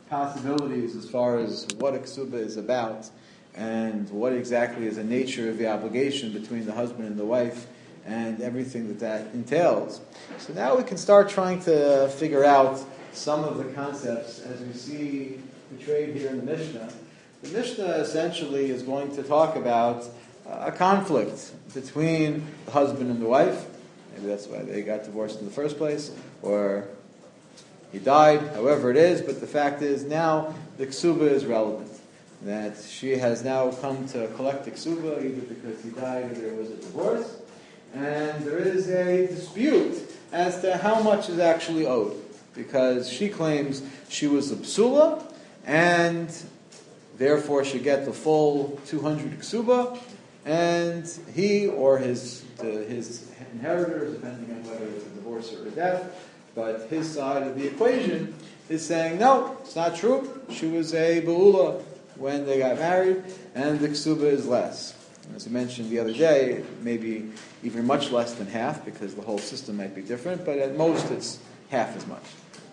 possibilities as far as what a ksuba is about and what exactly is the nature of the obligation between the husband and the wife and everything that entails. So now we can start trying to figure out some of the concepts as we see portrayed here in the Mishnah. The Mishnah essentially is going to talk about a conflict between the husband and the wife. Maybe that's why they got divorced in the first place, or he died, however it is, but the fact is now the ksuba is relevant. That she has now come to collect the ksuba either because he died or there was a divorce, and there is a dispute as to how much is actually owed, because she claims she was a psula and therefore should get the full 200 ksuba, and he or his inheritors, depending on whether it's a divorce or a death, but his side of the equation is saying, no, it's not true. She was a be'ula when they got married, and the ksuba is less. As I mentioned the other day, maybe even much less than half, because the whole system might be different, but at most it's half as much.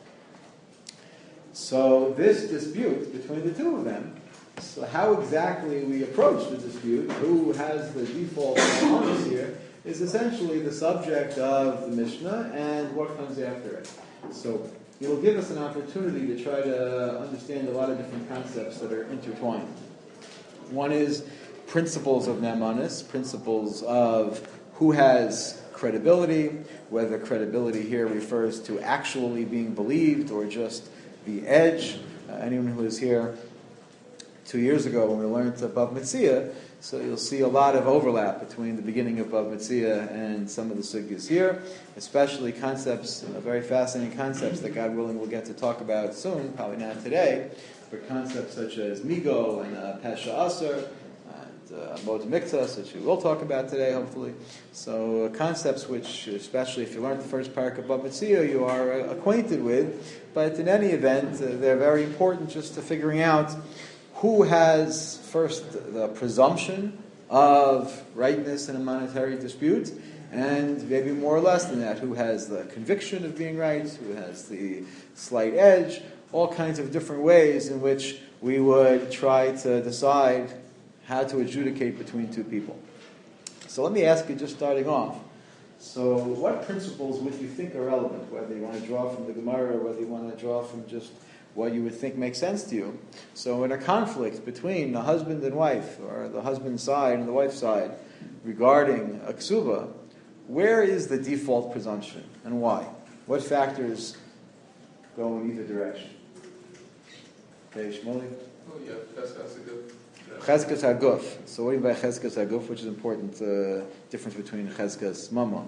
So this dispute between the two of them, so how exactly we approach the dispute, who has the default on us here, is essentially the subject of the Mishnah and what comes after it. So it will give us an opportunity to try to understand a lot of different concepts that are intertwined. One is principles of Nemanis, principles of who has credibility, whether credibility here refers to actually being believed or just the edge. Anyone who was here 2 years ago when we learned Bava Metzia, so you'll see a lot of overlap between the beginning of Bava Metzia and some of the sugyas here, especially concepts, very fascinating concepts that God willing we'll get to talk about soon, probably not today, but concepts such as Migo and Pesha Aser, and Mod Miktas, which we will talk about today, hopefully. So concepts which, especially if you learn the first parak of Bava Metzia, you are acquainted with, but in any event, they're very important just to figuring out who has first the presumption of rightness in a monetary dispute, and maybe more or less than that, who has the conviction of being right, who has the slight edge, all kinds of different ways in which we would try to decide how to adjudicate between two people. So let me ask you, just starting off, so what principles would you think are relevant, whether you want to draw from the Gemara or whether you want to draw from just what you would think makes sense to you? So in a conflict between the husband and wife, or the husband's side and the wife's side, regarding a ksuba, where is the default presumption and why? What factors go in either direction? Okay, Shmuley? Oh yeah, that's a good... Cheskas haguf. So what do you mean by cheskas haguf, which is important difference between cheskas mama?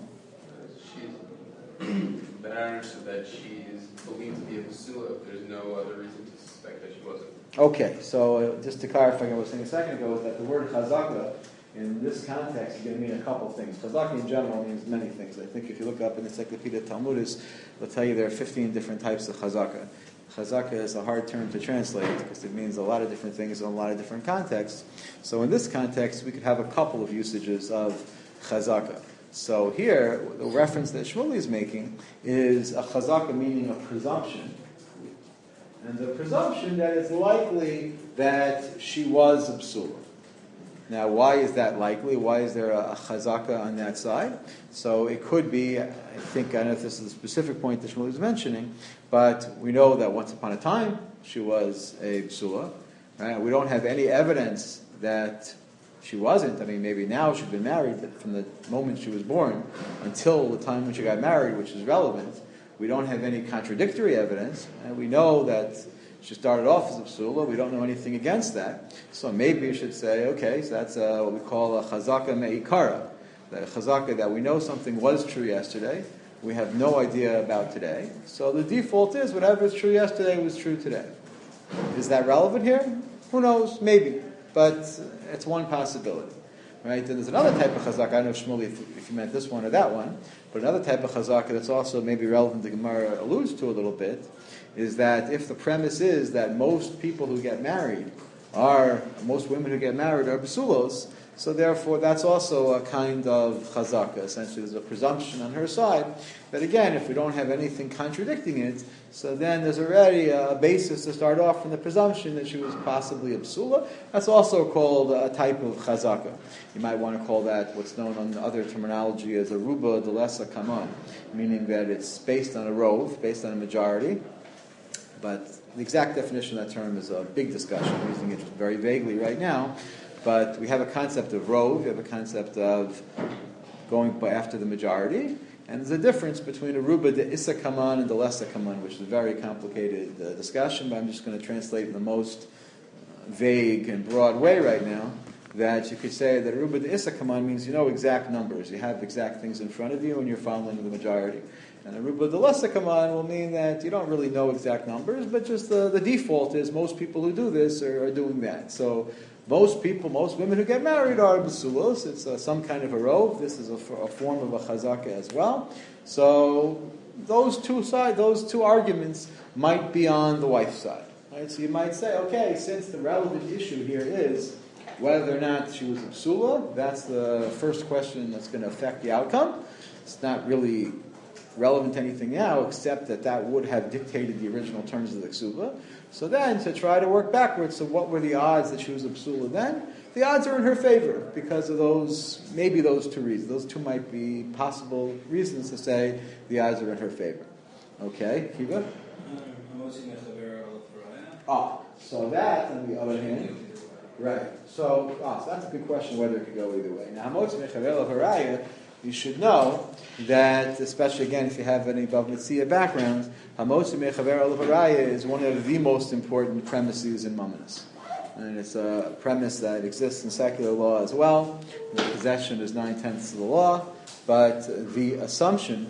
She's better so that she is believed to be a basula if there's no other reason to suspect that she wasn't. Okay, so just to clarify what I was saying a second ago, is that the word chazaka in this context is going to mean a couple things. Chazaka in general means many things. I think if you look up in the Encyclopedia Talmudis, they'll tell you there are 15 different types of chazaka. Chazaka is a hard term to translate because it means a lot of different things in a lot of different contexts. So in this context, we could have a couple of usages of chazaka. So here, the reference that Shmuley is making is a chazaka meaning a presumption. And the presumption that it's likely that she was a psula. Now, why is that likely? Why is there a chazaka on that side? So it could be, I don't know if this is a specific point that Shmuel was mentioning, but we know that once upon a time she was a psula. Right? We don't have any evidence that she wasn't. I mean, maybe now she's been married, but from the moment she was born until the time when she got married, which is relevant, we don't have any contradictory evidence, and we know that she started off as a psula. We don't know anything against that. So maybe you should say, okay, so that's what we call a chazaka me'ikara. That a chazaka that we know something was true yesterday, we have no idea about today. So the default is whatever is true yesterday was true today. Is that relevant here? Who knows? Maybe. But it's one possibility. Right? And there's another type of chazaka. I don't know, Shmuley, if you meant this one or that one, but another type of chazaka that's also maybe relevant, the Gemara alludes to a little bit, is that if the premise is that most people who get married most women who get married are basulos, So therefore, that's also a kind of chazaka. Essentially, there's a presumption on her side. But again, if we don't have anything contradicting it, so then there's already a basis to start off from the presumption that she was possibly a psula. That's also called a type of chazaka. You might want to call that what's known on other terminology as a ruba delesa kaman, meaning that it's based on a rove, based on a majority. But the exact definition of that term is a big discussion. I'm using it very vaguely right now. But we have a concept of rove, we have a concept of going after the majority, and there's a difference between a ruba de issa kaman and the lesa kaman, which is a very complicated discussion, but I'm just going to translate in the most vague and broad way right now, that you could say that a ruba de issa kaman means you know exact numbers, you have exact things in front of you, and you're following the majority. And a ruba de lesa kaman will mean that you don't really know exact numbers, but just the default is most people who do this are doing that. So most women who get married are basulos. It's some kind of a rove. This is a form of a chazaka as well. So those two arguments might be on the wife's side. Right? So you might say, okay, since the relevant issue here is whether or not she was a psula, that's the first question that's going to affect the outcome. It's not really relevant to anything now, except that would have dictated the original terms of the ksuba. So then, to try to work backwards, so what were the odds that she was a psula then? The odds are in her favor, because of maybe those two reasons. Those two might be possible reasons to say the odds are in her favor. Okay, Kiva? So that, on the other hand, right. So that's a good question whether it could go either way. Now, Hamotzi Mechaver of Haraya, you should know that, especially again if you have any Bav Metzia background, Hamotzi Mechaver al Haraya is one of the most important premises in Mamonos. And it's a premise that exists in secular law as well. The possession is 9/10 of the law, but the assumption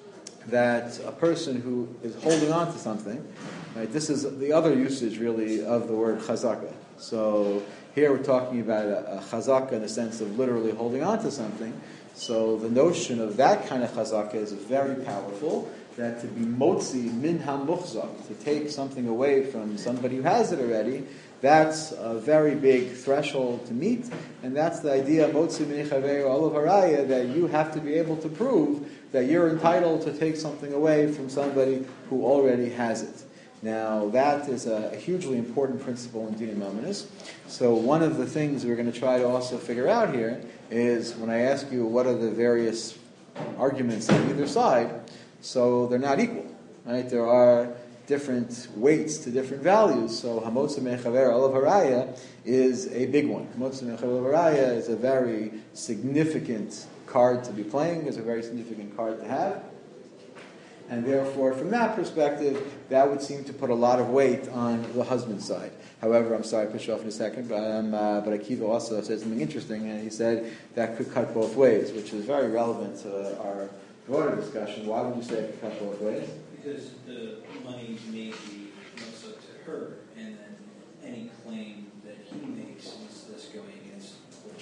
that a person who is holding on to something, right, this is the other usage really of the word chazaka. So here we're talking about a chazaka in the sense of literally holding on to something. So the notion of that kind of chazaka is very powerful, that to be motzi min ha-muchzak, to take something away from somebody who has it already, that's a very big threshold to meet, and that's the idea motzi min chaver olav haraya, that you have to be able to prove that you're entitled to take something away from somebody who already has it. Now, that is a hugely important principle in Dinei Mamonos. So one of the things we're going to try to also figure out here is, when I ask you what are the various arguments on either side, so they're not equal, right? There are different weights to different values. So Hamotzi Mechaver olav haraya is a big one. Hamotzi Mechaver olav haraya is a very significant card to be playing, is a very significant card to have. And therefore, from that perspective, that would seem to put a lot of weight on the husband's side. However, I'm sorry, I put you off in a second, but Akiva also said something interesting, and he said that could cut both ways, which is very relevant to our broader discussion. Why would you say it could cut both ways? Because the money may be most up to her, and then any claim that he makes is thus going against what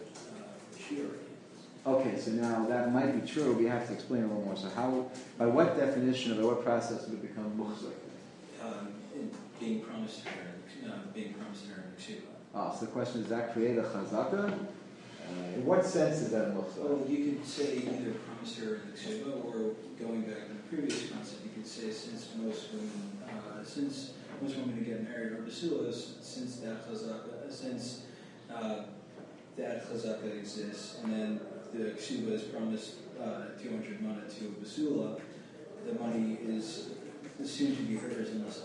she already has. Okay, so now that might be true. We have to explain a little more. So how, by what definition or by what process would it become muchzak? Being promised to her in the kshiva. So the question is, does that create a chazaka? In what sense is that muchzak? Well, you could say either promise her in the kshiva, or going back to the previous concept, you could say since most women who get married are basulas, since that chazaka exists, and then the kshiva is promised 200 mana to a basula, the money is assumed to be hers unless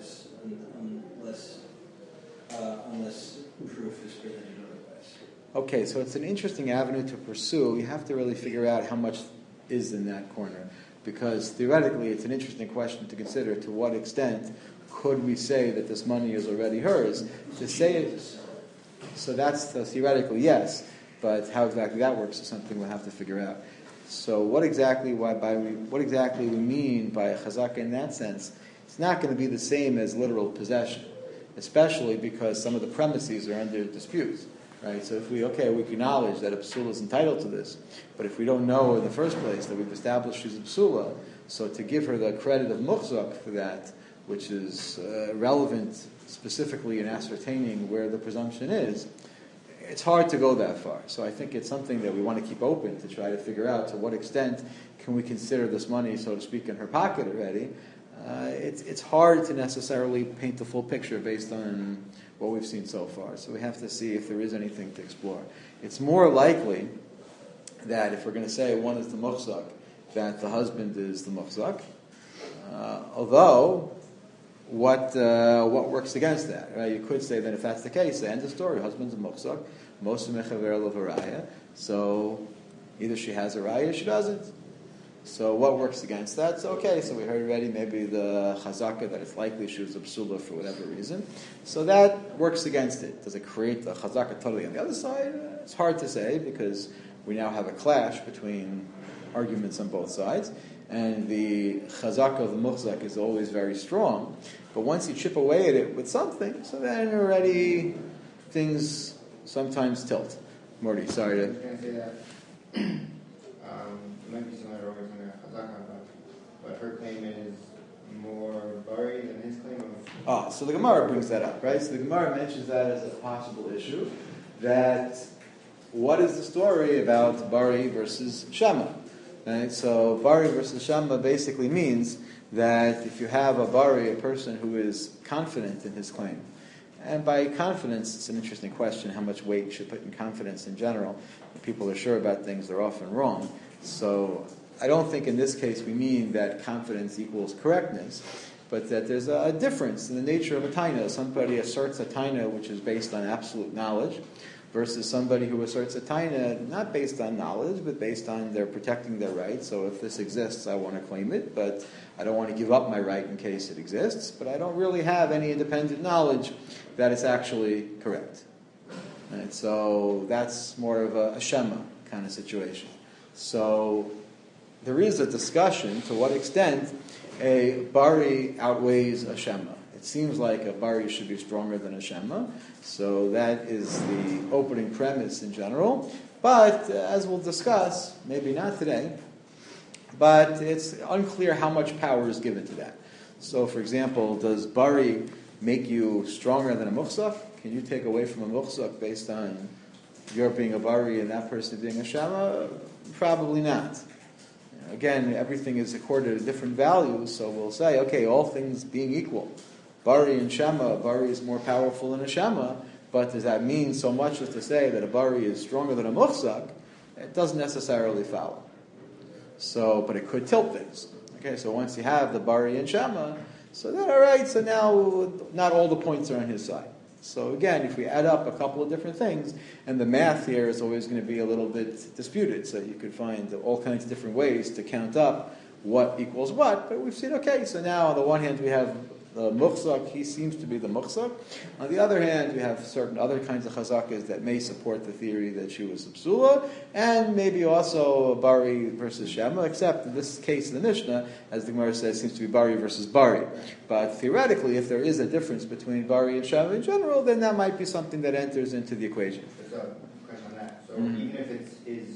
proof is presented otherwise. Okay, so it's an interesting avenue to pursue. You have to really figure out how much is in that corner, because theoretically it's an interesting question to consider. To what extent could we say that this money is already hers? To say it, so that's theoretically yes, but how exactly that works is something we'll have to figure out. So what exactly we mean by chazaka in that sense? It's not going to be the same as literal possession, especially because some of the premises are under dispute, right? So if we acknowledge that a psula is entitled to this, but if we don't know in the first place that we've established she's a psula, so to give her the credit of muchzak for that, which is relevant specifically in ascertaining where the presumption is, it's hard to go that far. So I think it's something that we want to keep open to try to figure out to what extent can we consider this money, so to speak, in her pocket already. It's hard to necessarily paint the full picture based on what we've seen so far. So we have to see if there is anything to explore. It's more likely that if we're going to say one is the muhzak, that the husband is the muhzak. Although, what works against that? Right? You could say that if that's the case, the end of the story, husband's a muhzak, most mechaver levaraya. So either she has a raya or she doesn't. So what works against that? So okay, so we heard already maybe the chazaka that it's likely she was a psula for whatever reason. So that works against it. Does it create the chazaka totally on the other side? It's hard to say because we now have a clash between arguments on both sides. And the chazaka of the muhzak is always very strong. But once you chip away at it with something, so then already things sometimes tilt. Morty, sorry I to... was going to say that it might be similar to what we're talking about Chazaka, but her claim is more buried than his claim of... So the Gemara brings that up, right? So the Gemara mentions that as a possible issue, that what is the story about Bari versus Shema? Right? So Bari versus Shema basically means that if you have a Bari, a person who is confident in his claim, and by confidence, it's an interesting question, how much weight you should put in confidence in general. When people are sure about things, they're often wrong. So I don't think in this case we mean that confidence equals correctness, but that there's a difference in the nature of a taina. Somebody asserts a taina which is based on absolute knowledge, versus somebody who asserts a taina not based on knowledge, but based on they're protecting their rights. So if this exists, I want to claim it, but I don't want to give up my right in case it exists, but I don't really have any independent knowledge that it's actually correct. And so that's more of a shema kind of situation. So there is a discussion to what extent a bari outweighs a shema. It seems like a bari should be stronger than a shema, so that is the opening premise in general. But as we'll discuss, maybe not today, but it's unclear how much power is given to that. So, for example, does bari make you stronger than a muhzak? Can you take away from a muhzak based on your being a bari and that person being a shema? Probably not. Again, everything is accorded a different value, so we'll say, okay, all things being equal, bari and shema, bari is more powerful than a shema, but does that mean so much as to say that a bari is stronger than a muhzak? It doesn't necessarily follow. So, but it could tilt things. Okay, so once you have the bari and shema, so then all right, so now not all the points are on his side. So again, if we add up a couple of different things, and the math here is always going to be a little bit disputed, so you could find all kinds of different ways to count up what equals what, but we've seen, okay, so now on the one hand we have the muhzak, he seems to be the muhzak. On the other hand, we have certain other kinds of chazakas that may support the theory that she was a psula, and maybe also bari versus shema, except in this case in the Mishnah, as the Gemara says, seems to be bari versus bari. But theoretically, if there is a difference between bari and shema in general, then that might be something that enters into the equation. There's a question on that. So even if it's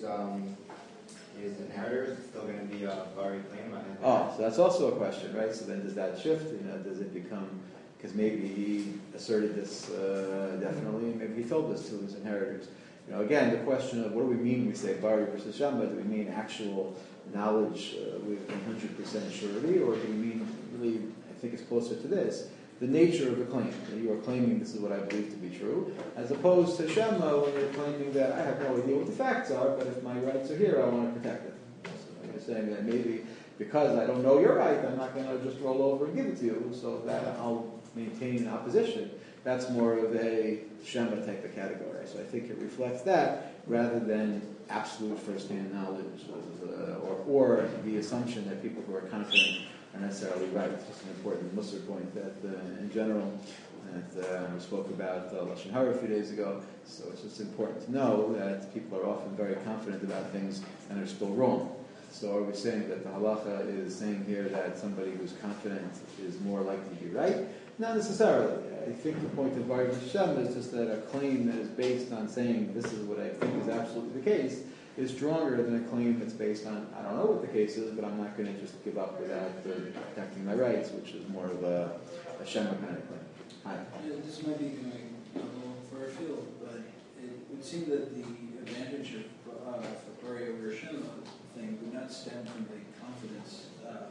his inheritors, it's still going to be a bari claim? So that's also a question, right? So then does that shift? Does it become, because maybe he asserted this definitely, maybe he told this to his inheritors. Again, the question of what do we mean when we say bari versus shema? Do we mean actual knowledge with 100% surety, or do we mean really, I think it's closer to this, the nature of the claim? That you are claiming this is what I believe to be true, as opposed to shema when you're claiming that I have no idea what the facts are, but if my rights are here, I want to protect them. So you're saying that maybe because I don't know your right, I'm not going to just roll over and give it to you, so that I'll maintain an opposition. That's more of a shema type of category. So I think it reflects that rather than absolute first-hand knowledge or the assumption that people who are confident are necessarily right. It's just an important Musar point that in general, that we spoke about Lashon Hara a few days ago. So it's just important to know that people are often very confident about things and are still wrong. So are we saying that the halacha is saying here that somebody who's confident is more likely to be right? Not necessarily. I think the point of Bari versus Shema is just that a claim that is based on saying this is what I think is absolutely the case is stronger than a claim that's based on I don't know what the case is, but I'm not going to just give up without protecting my rights, which is more of a Shema kind of claim. Hi. Yeah, this might be going a little far afield, but it would seem that the advantage of Bari over Shema thing would not stem from the confidence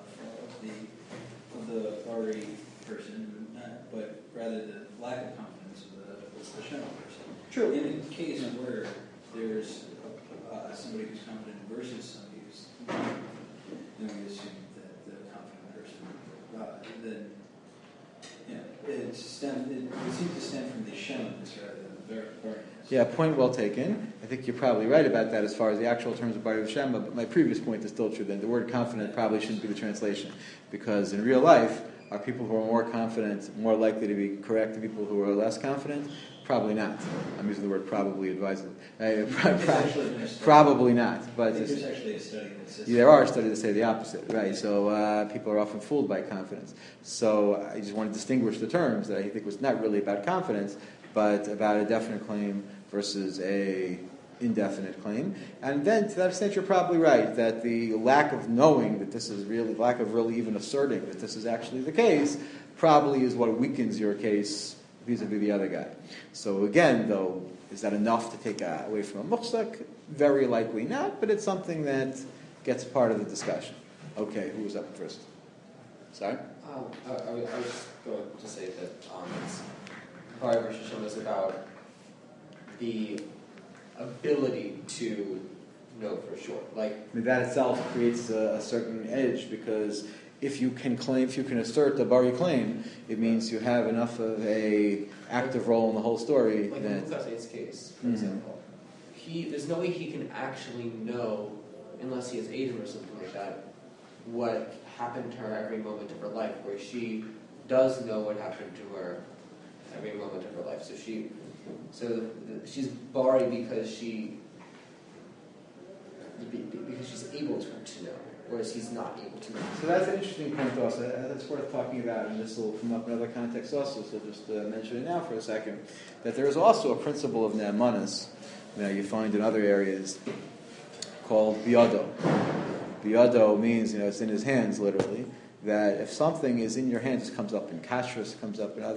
of the Bari person, but rather the lack of confidence of the Shema person. True. In a case where there's somebody who's confident versus somebody who's not, then we assume that the confident person, then it seems to stem from the Sheminess rather than the Bariness. Yeah, point well taken. I think you're probably right about that as far as the actual terms of Bari Shema, but my previous point is still true. Then the word confident probably shouldn't be the translation, because in real life, are people who are more confident more likely to be correct than people who are less confident? Probably not. I'm using the word probably advisedly. Probably not. But there's actually a study that says there are studies that say the opposite, right? So people are often fooled by confidence. So I just want to distinguish the terms that I think was not really about confidence, but about a definite claim versus a indefinite claim. And then to that extent you're probably right that the lack of knowing that this is really, lack of really even asserting that this is actually the case probably is what weakens your case vis-a-vis the other guy. So again, though, is that enough to take away from a muhsak? Very likely not, but it's something that gets part of the discussion. Okay, who was up first? Sorry? I was going to say that Bari versus Shema is about the ability to know for sure. Like, I mean, that itself creates a certain edge, because if you can assert a Bari claim, it means you have enough of a active role in the whole story. like in Mukase's case, for example, there's no way he can actually know, unless he has Aiden or something like that, what happened to her every moment of her life, where she does know what happened to her every moment of her life. So she's Bari because she's able to know, whereas he's not able to know. So that's an interesting point also. That's worth talking about, and this will come up in other contexts also, so just mention it now for a second, that there is also a principle of ne'emanis that you find in other areas called biyado. Biyado means, it's in his hands, literally, that if something is in your hands, it comes up in kashrus, comes up in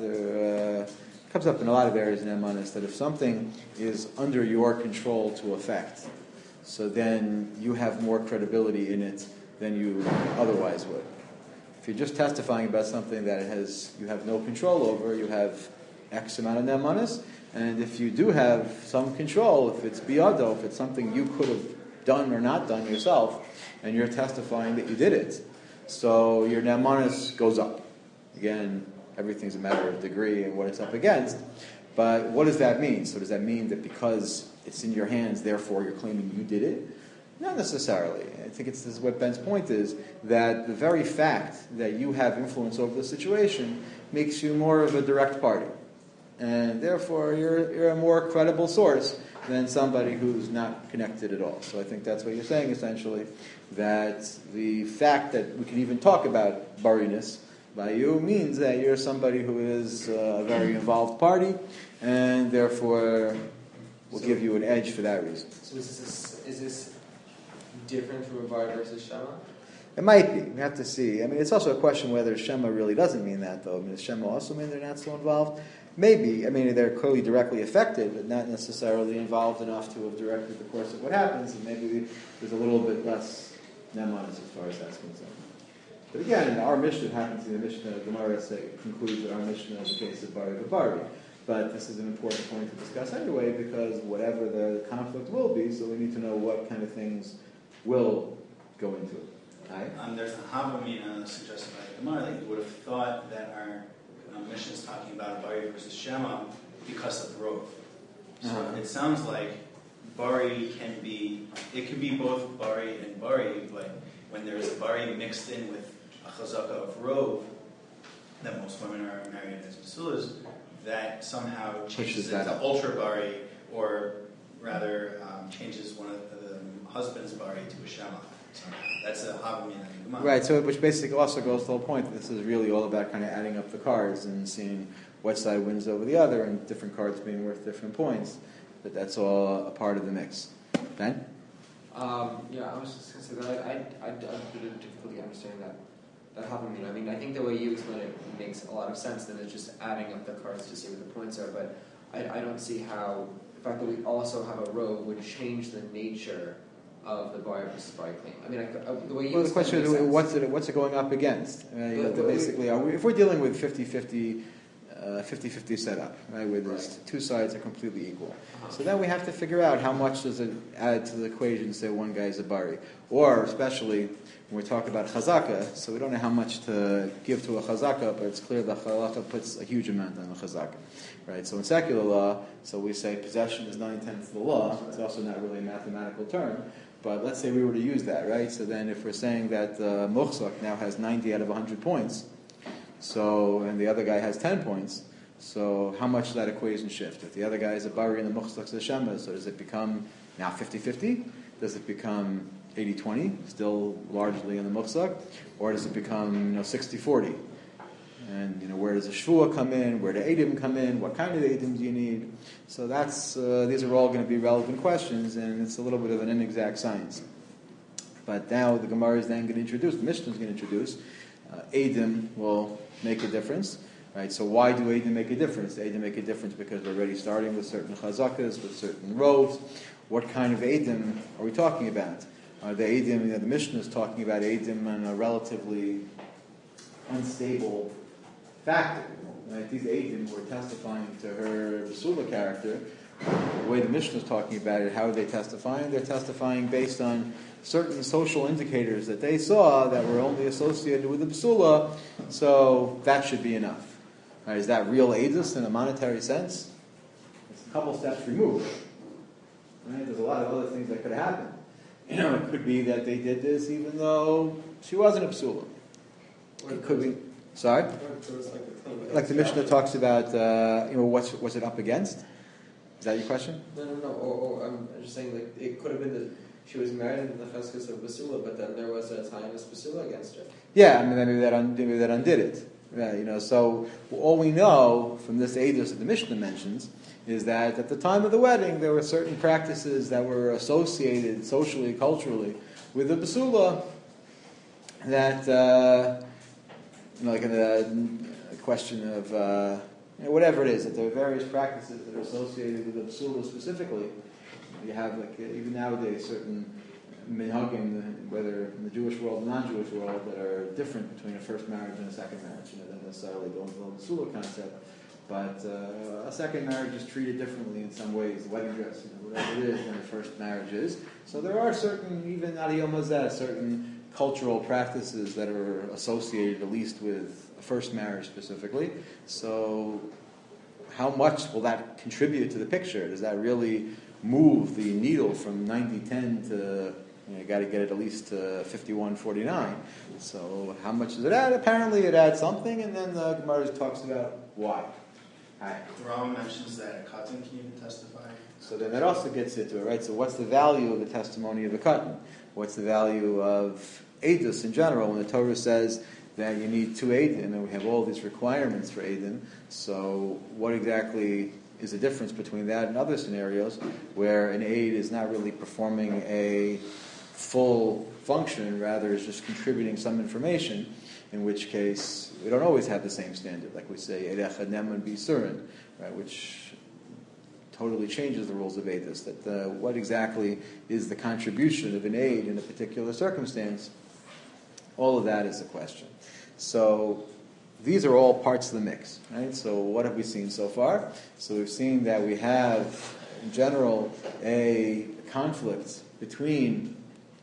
a lot of areas in ne'emanis, that if something is under your control to affect, so then you have more credibility in it than you otherwise would. If you're just testifying about something that you have no control over, you have X amount of ne'emanis, and if you do have some control, if it's biyado, if it's something you could have done or not done yourself, and you're testifying that you did it, so your ne'emanis goes up. Again, everything's a matter of degree and what it's up against, but what does that mean? So does that mean that because it's in your hands, therefore you're claiming you did it? Not necessarily. I think this is what Ben's point is, that the very fact that you have influence over the situation makes you more of a direct party. And therefore you're a more credible source than somebody who's not connected at all. So I think that's what you're saying, essentially, that the fact that we can even talk about bariness by you means that you're somebody who is a very involved party, and therefore will give you an edge for that reason. So is this different from a Bari versus Shema? It might be. We have to see. I mean, it's also a question whether Shema really doesn't mean that, though. I mean, does Shema also mean they're not so involved? Maybe. I mean, they're clearly directly affected, but not necessarily involved enough to have directed the course of what happens, and maybe there's a little bit less ne'emanis as far as that's concerned. But again, our Mishnah happens to be the Mishnah, Gemara concludes that our Mishnah is the case of Bari Bari. But this is an important point to discuss anyway, because whatever the conflict will be, so we need to know what kind of things will go into it. Right? There's a Havamina suggested by the Gemara that you would have thought that our Mishnah is talking about Bari versus Shema because of Rov. So it sounds like Bari can be both Bari and Bari, but when there's a Bari mixed in with a Chazaka of Rov, that most women are married as Basulas, that somehow changes it to ultra Bari, or rather changes one of the husband's Bari to a Shema. So that's a Havamina. Right, so which basically also goes to the whole point that this is really all about kind of adding up the cards and seeing what side wins over the other, and different cards being worth different points. But that's all a part of the mix. Ben? Yeah, I was just going to say that I have a bit of difficulty understanding that Havamina. I mean, I think the way you explain it makes a lot of sense, that it's just adding up the cards to see what the points are, but I don't see how the fact that we also have a rove would change the nature of the Bari versus Bari claim. I mean, the way you Well, the question is, explain makes sense. what's it going up against? But Basically, if we're dealing with 50-50 setup, right, where there's two sides are completely equal. So then we have to figure out how much does it add to the equation to say one guy is a bari. Or, especially, when we talk about chazaka, so we don't know how much to give to a chazaka, but it's clear that chazaka puts a huge amount on the chazaka. Right? So in secular law, so we say possession is 9/10 of the law. It's also not really a mathematical term. But let's say we were to use that, right? So then if we're saying that muhsak now has 90 out of 100 points, so, and the other guy has 10 points, so how much does that equation shift? If the other guy is a bari and the muhsak is a shema, so does it become now 50-50? Does it become 80-20, still largely in the muhsak? Or does it become 60-40? And where does the shvua come in? Where do edim come in? What kind of edim do you need? So that's these are all going to be relevant questions, and it's a little bit of an inexact science. But now the Gemara is then going to introduce, the Mishnah is going to introduce, edim will make a difference. Right? So why do edim make a difference? Edim make a difference because we're already starting with certain chazakas, with certain roves. What kind of edim are we talking about? The edim, the Mishnah is talking about edim on a relatively unstable factor. Right? These edim were testifying to her basula character. The way the Mishnah is talking about it, how are they testifying? They're testifying based on certain social indicators that they saw that were only associated with the basula, so that should be enough. Right, is that real edus in a monetary sense? It's a couple steps removed. Right? There's a lot of other things that could happen. It could be that they did this even though she wasn't a basula. It could be. Sorry? Like the Mishnah talks about, what's it up against? Is that your question? No. Or I'm just saying, like, it could have been that she was married in the cheskes of basula, but then there was a time as basula against her. Yeah, I mean, maybe that undid it. Yeah, so all we know from this edus that the Mishnah mentions is that at the time of the wedding there were certain practices that were associated socially, culturally with the basula that, like in the question of whatever it is, that there are various practices that are associated with the basula specifically. You have, like, even nowadays, certain minhagim, whether in the Jewish world and non-Jewish world, that are different between a first marriage and a second marriage. They don't necessarily go into the basula concept, but a second marriage is treated differently in some ways. The wedding dress, whatever it is, than the first marriage is. So there are certain, even ad yom hazeh, certain cultural practices that are associated at least with a first marriage specifically. So how much will that contribute to the picture? Does that really move the needle from 90-10 to, you got to get it at least to 51-49? So how much does it add? Apparently it adds something, and then the Gemara talks about why. The Rambam mentions that a katan can even testify. So then that also gets into it, right? So what's the value of the testimony of a katan? What's the value of edus in general? When the Torah says that you need two edim, and we have all these requirements for edim, so what exactly is the difference between that and other scenarios where an aid is not really performing a full function, rather is just contributing some information, in which case we don't always have the same standard, like we say Erecha Neman B'Yisurin, right, which totally changes the rules of edus. That what exactly is the contribution of an aid in a particular circumstance? All of that is a question. So these are all parts of the mix, right? So what have we seen so far? So we've seen that we have, in general, a conflict between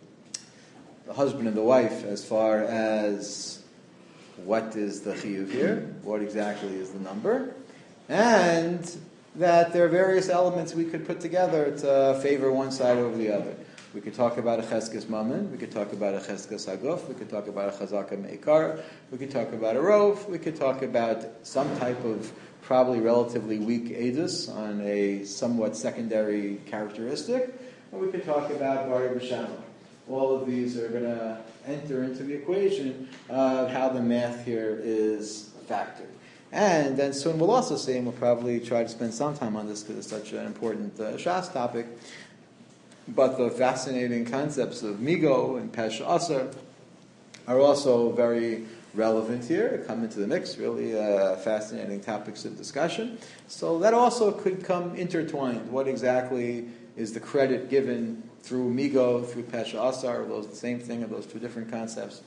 the husband and the wife as far as what is the chiyuv here, what exactly is the number, and that there are various elements we could put together to favor one side over the other. We could talk about a cheskes mammon, we could talk about a cheskes haguf, we could talk about a chazaka meikar, we could talk about a rov, we could talk about some type of probably relatively weak edus on a somewhat secondary characteristic, and we could talk about bari b'shama. All of these are going to enter into the equation of how the math here is factored. And then soon we'll also see, and we'll probably try to spend some time on this because it's such an important Shas topic, but the fascinating concepts of migo and pesh asar are also very relevant here, come into the mix, really fascinating topics of discussion. So that also could come intertwined. What exactly is the credit given through Migo, through Pesha Asar, are those the same thing, or those two different concepts?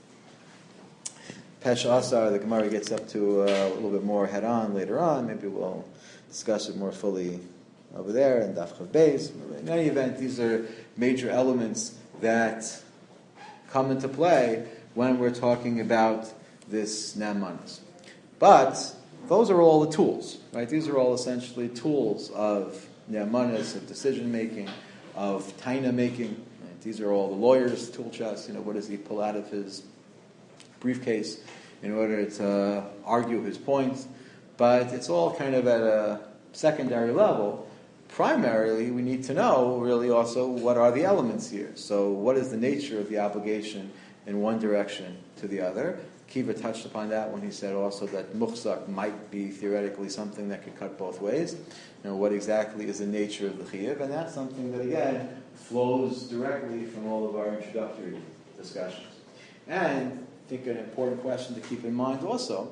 Pesha Asar, the Gemara gets up to a little bit more head-on later on. Maybe we'll discuss it more fully over there in Daf Chav Beis. In any event, these are major elements that come into play when we're talking about this Namanas. But those are all the tools, right? These are all essentially tools of Namanas, of decision-making, of taina making. Right? These are all the lawyers' tool chest. What does he pull out of his briefcase in order to argue his point? But it's all kind of at a secondary level. Primarily, we need to know really also what are the elements here. So what is the nature of the obligation in one direction to the other? Kiva touched upon that when he said also that muhsak might be theoretically something that could cut both ways. What exactly is the nature of the chiyuv? And that's something that, again, flows directly from all of our introductory discussions. And I think an important question to keep in mind also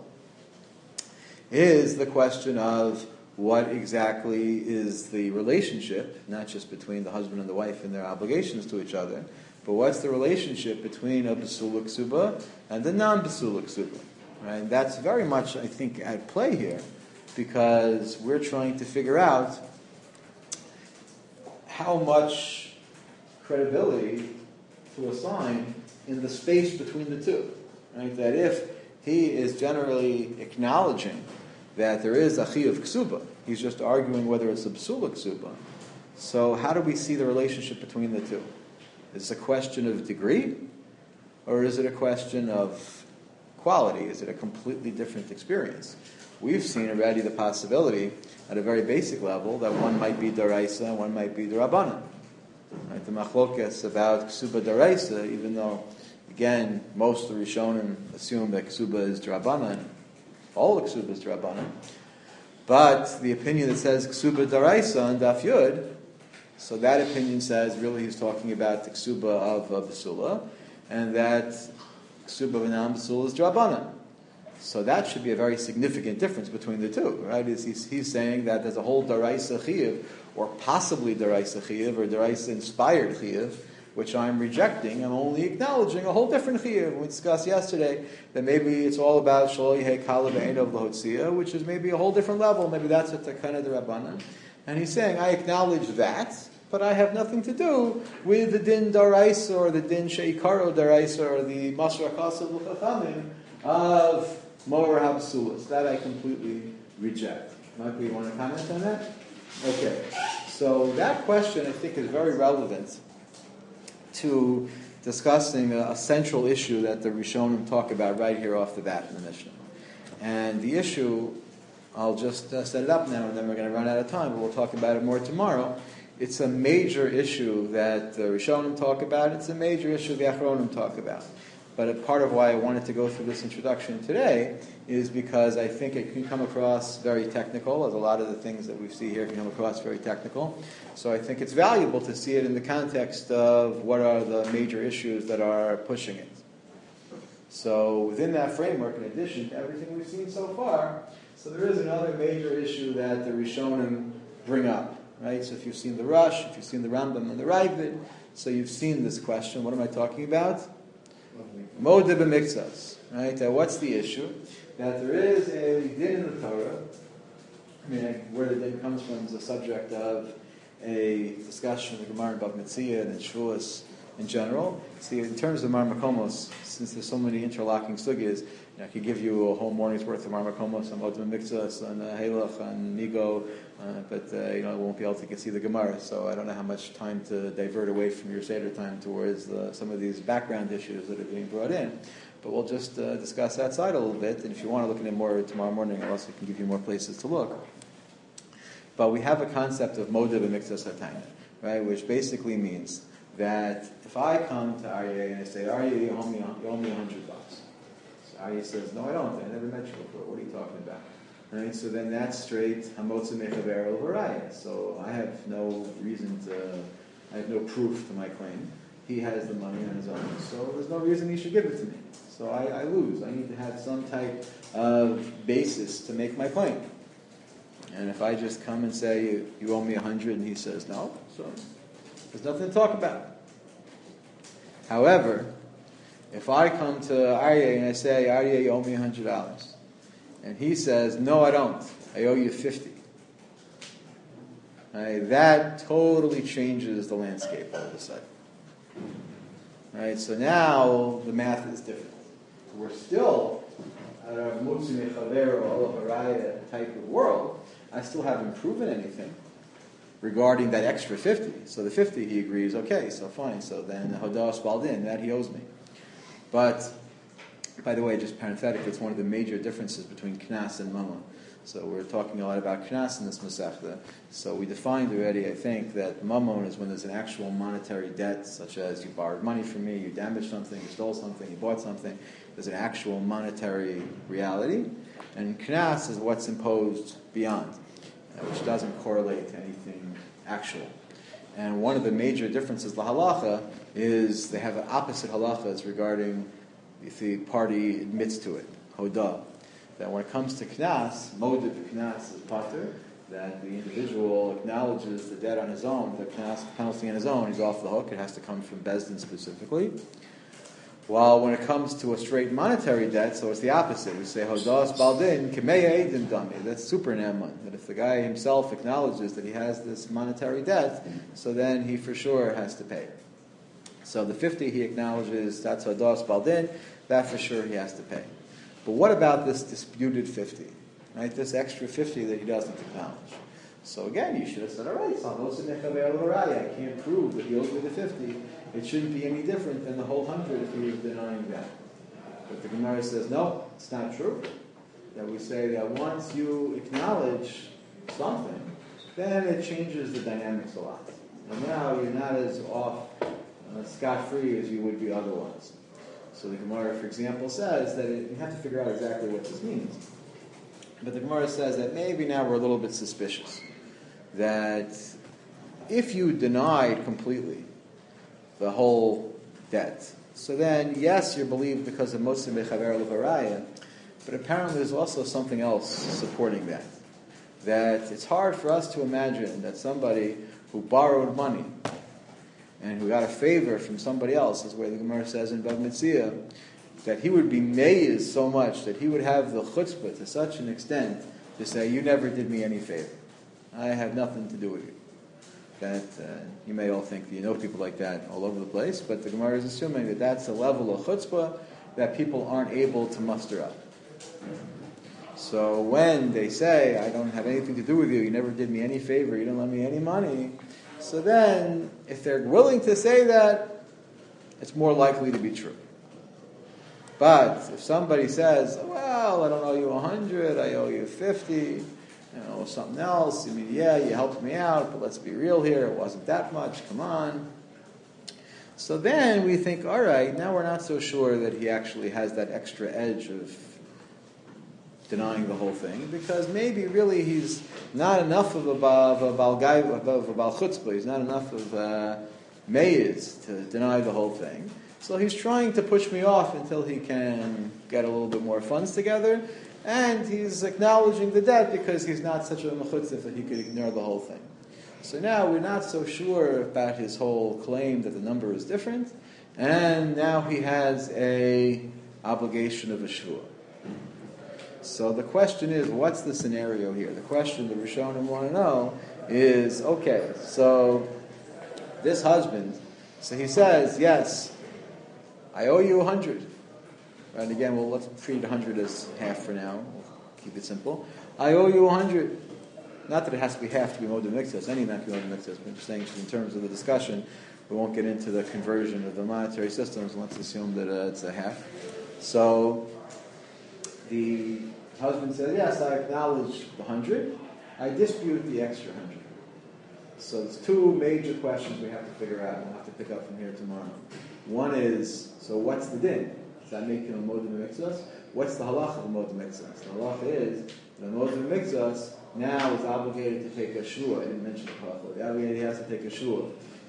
is the question of what exactly is the relationship, not just between the husband and the wife and their obligations to each other, but what's the relationship between a Basula Ksuba and the non-Basula Ksuba? Right? And that's very much, I think, at play here, because we're trying to figure out how much credibility to assign in the space between the two. Right? That if he is generally acknowledging that there is a chiyuv ksuba, he's just arguing whether it's a Basula Ksuba. So how do we see the relationship between the two? Is it a question of degree, or is it a question of quality? Is it a completely different experience? We've seen already the possibility, at a very basic level, that one might be daraisa and one might be darabanan. Right? The machlokas about ksuba daraisa, even though, again, most of the Rishonim assume that ksuba is darabanan, all the ksuba is darabanan, but the opinion that says ksuba daraisa on daf yud, so that opinion says really he's talking about the ksuba of basula, and that ksuba of non basula is drabanan. So that should be a very significant difference between the two, right? He's saying that there's a whole daraisa chiyuv, or possibly daraisa chiyuv, or daraisa inspired chiyuv, which I'm rejecting. I'm only acknowledging a whole different chiyuv. We discussed yesterday that maybe it's all about shaloi he kala ve'enov lahotzia, which is maybe a whole different level. Maybe that's a takana d'Rabbanan. And he's saying, I acknowledge that, but I have nothing to do with the din daraisa, or the din sheikaro daraisa, or the masra kasav l'chachamim of Mor HaBasulas. That I completely reject. Michael, you want to comment on that? Okay. So that question, I think, is very relevant to discussing a central issue that the Rishonim talk about right here off the bat in the Mishnah. And the issue, I'll just set it up now, and then we're going to run out of time, but we'll talk about it more tomorrow. It's a major issue that the Rishonim talk about. It's a major issue the Achronim talk about. But a part of why I wanted to go through this introduction today is because I think it can come across very technical, as a lot of the things that we see here can come across very technical. So I think it's valuable to see it in the context of what are the major issues that are pushing it. So within that framework, in addition to everything we've seen so far, so there is another major issue that the Rishonim bring up. Right? So if you've seen the Rush, if you've seen the Rambam and the Ravid, so you've seen this question. What am I talking about? Modeh b'miktzas. Right? What's the issue? That there is a din in the Torah. I mean, where the din comes from is the subject of a discussion in the Gemara and Bava Metzia and in Shavuos in general. See, in terms of Mar Makomos, since there's so many interlocking sugyas, I could give you a whole morning's worth of Mar Makomos on Modeh b'miktzas, on Halach, on Nigo, but I won't be able to see the Gemara, so I don't know how much time to divert away from your Seder time towards some of these background issues that are being brought in. But we'll just discuss that side a little bit, and if you want to look at it more tomorrow morning, I also can give you more places to look. But we have a concept of Modeh b'miktzas hatayna, right, which basically means that if I come to Aryeh and I say, Aryeh, you owe me $100. So Aryeh says, no, I don't. I never met you before. What are you talking about? Right? So then that's straight Hamotza Mechaber El Varaya. So I have no proof to my claim. He has the money on his own, so there's no reason he should give it to me. So I lose. I need to have some type of basis to make my claim. And if I just come and say, you owe me 100, and he says no, so there's nothing to talk about. However, if I come to Aryeh and I say, Aryeh, you owe me $100, and he says, no, I don't. I owe you 50. Right, that totally changes the landscape all of a sudden. Right, so now the math is different. We're still at a Mutzi Mechaver or Haraya type of world. I still haven't proven anything regarding that extra 50. So the 50 he agrees, okay, so fine. So then the Hodah Spaldin, that he owes me. But, by the way, just parenthetically, it's one of the major differences between Knas and Mammon. So we're talking a lot about Knas in this Masechta. So we defined already, I think, that Mammon is when there's an actual monetary debt, such as you borrowed money from me, you damaged something, you stole something, you bought something. There's an actual monetary reality. And Knas is what's imposed beyond, which doesn't correlate to anything actual. And one of the major differences, the halacha, is they have opposite halachas regarding if the party admits to it, hodah. That when it comes to knas, modif knas is pater, that the individual acknowledges the debt on his own, the knas penalty on his own, he's off the hook, it has to come from Bezdin specifically. While when it comes to a straight monetary debt, so it's the opposite. We say, Hodas Baldin, Kemeya Eidin Dami. That's super ne'eman. That if the guy himself acknowledges that he has this monetary debt, so then he for sure has to pay. So the 50 he acknowledges, that's Hodas Baldin, that for sure he has to pay. But what about this disputed 50? Right? This extra 50 that he doesn't acknowledge. So again, you should have said, all right, I can't prove that he owes me the 50. It shouldn't be any different than the whole 100 if he was denying that. But the Gemara says, no, it's not true. That we say that once you acknowledge something, then it changes the dynamics a lot. And now you're not as off scot-free as you would be otherwise. So the Gemara, for example, says that you have to figure out exactly what this means. But the Gemara says that maybe now we're a little bit suspicious. That if you denied completely the whole debt, so then, yes, you're believed because of Motzi Mechaver Levaraya, but apparently there's also something else supporting that. That it's hard for us to imagine that somebody who borrowed money and who got a favor from somebody else, is where the Gemara says in Bava Metzia, that he would be meiz so much that he would have the chutzpah to such an extent to say, you never did me any favor. I have nothing to do with you. That you may all think that you know people like that all over the place, but the Gemara is assuming that that's a level of chutzpah that people aren't able to muster up. So when they say, I don't have anything to do with you, you never did me any favor, you didn't lend me any money, so then, if they're willing to say that, it's more likely to be true. But if somebody says, well, I don't owe you 100, I owe you 50, or something else, I mean, yeah, you helped me out, but let's be real here, it wasn't that much, come on. So then we think, all right, now we're not so sure that he actually has that extra edge of denying the whole thing, because maybe really he's not enough of a Baal Chutzpah, he's not enough of meiz to deny the whole thing. So he's trying to push me off until he can get a little bit more funds together, and he's acknowledging the debt because he's not such a mechutzif that he could ignore the whole thing. So now we're not so sure about his whole claim that the number is different, and now he has a obligation of a shvua. So the question is, what's the scenario here? The question the Rishonim want to know is, okay, so this husband, so he says, yes, I owe you 100. And again, well, let's treat 100 as half for now. We'll keep it simple. I owe you 100. Not that it has to be half to be Modim Mixas, any amount to be Modim Mixas, but I'm just saying in terms of the discussion, we won't get into the conversion of the monetary systems. Let's assume that it's a half. So the husband says, yes, I acknowledge the 100. I dispute the extra 100. So there's two major questions we have to figure out. We'll have to pick up from here tomorrow. One is, so what's the din? Does that make him a Modim Mixas? What's the halacha of a Modim Mixas? The halacha is that a Modim Mixas now is obligated to take a shua. I didn't mention the halacha. He has to take a shua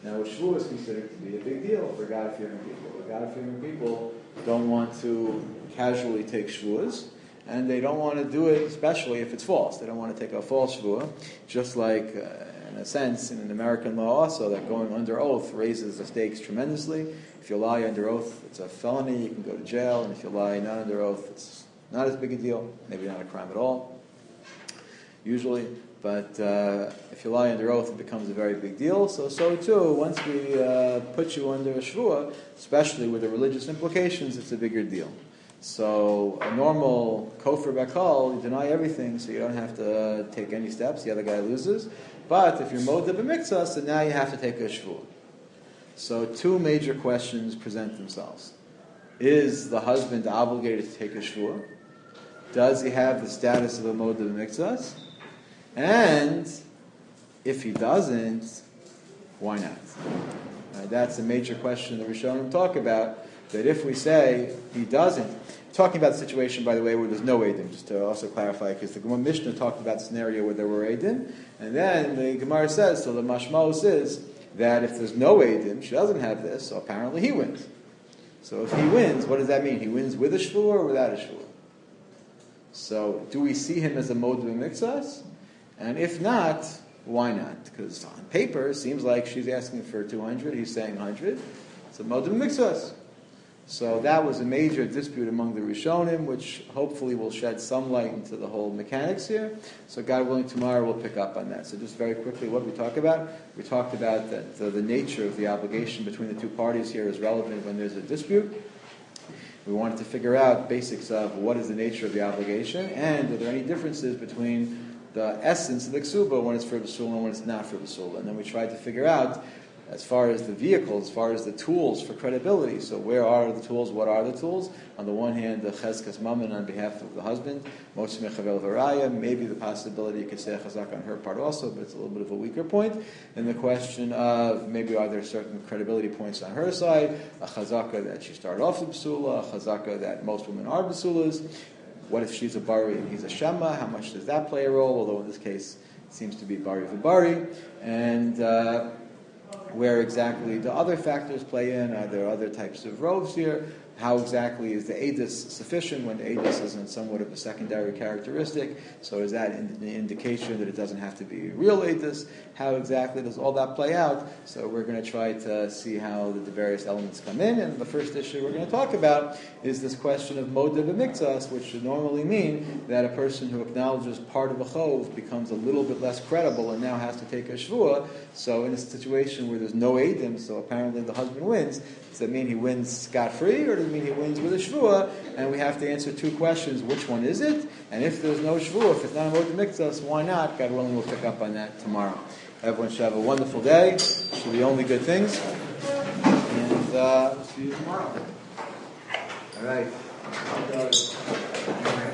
Now, a shvua is considered to be a big deal for God-fearing people. The God-fearing people don't want to casually take shvuas, and they don't want to do it, especially if it's false. They don't want to take a false shvua, just like, in a sense, in an American law also, that going under oath raises the stakes tremendously. If you lie under oath, it's a felony, you can go to jail, and if you lie not under oath, it's not as big a deal, maybe not a crime at all, usually. But if you lie under oath, it becomes a very big deal. So too, once we put you under a shvua, especially with the religious implications, it's a bigger deal. So a normal kofar bakal, you deny everything, so you don't have to take any steps. The other guy loses. But if you're modeh b'miktzah, so now you have to take a shvua. So two major questions present themselves. Is the husband obligated to take a shvua? Does he have the status of a modeh b'miktzah? And if he doesn't, why not? That's a major question that Rishonim talk about, that if we say he doesn't, talking about the situation, by the way, where there's no Eidim, just to also clarify, because the Gemara Mishnah talked about the scenario where there were Eidim, and then the Gemara says, so the Mashmaos is that if there's no Eidim, she doesn't have this, so apparently he wins. So if he wins, what does that mean? He wins with a shvua or without a shvua? So do we see him as a modeh b'miktzah? And if not, why not? Because on paper, it seems like she's asking for 200, he's saying 100. It's a modeh b'miktzah. So that was a major dispute among the Rishonim, which hopefully will shed some light into the whole mechanics here. So God willing, tomorrow we'll pick up on that. So just very quickly, what did we talk about? We talked about that the nature of the obligation between the two parties here is relevant when there's a dispute. We wanted to figure out basics of what is the nature of the obligation, and are there any differences between the essence of the ksuba when it's for basula and when it's not for basula. And then we tried to figure out, as far as the vehicles, as far as the tools for credibility. So where are the tools? What are the tools? On the one hand, the chezkas mammon on behalf of the husband, motzi mechavel v'raya, maybe the possibility you could say a chazak on her part also, but it's a little bit of a weaker point. And the question of maybe are there certain credibility points on her side, a chazaka that she started off with basula, a chazaka that most women are basulas. What if she's a bari and he's a shema? How much does that play a role? Although in this case, it seems to be bari v'bari. And where exactly do other factors play in? Are there other types of robes here? How exactly is the edus sufficient when the edus isn't somewhat of a secondary characteristic? So is that an indication that it doesn't have to be real edus? How exactly does all that play out? So we're going to try to see how the various elements come in. And the first issue we're going to talk about is this question of modeh b'miktzah, which should normally mean that a person who acknowledges part of a chov becomes a little bit less credible and now has to take a shvua. So in a situation where there's no edim, so apparently the husband wins, does that mean he wins scot-free, or does it mean he wins with a shvua? And we have to answer two questions. Which one is it? And if there's no shvua, if it's not a modeh b'miktzah, why not? God willing, we'll pick up on that tomorrow. Everyone should have a wonderful day. Should be only good things. And see you tomorrow. All right.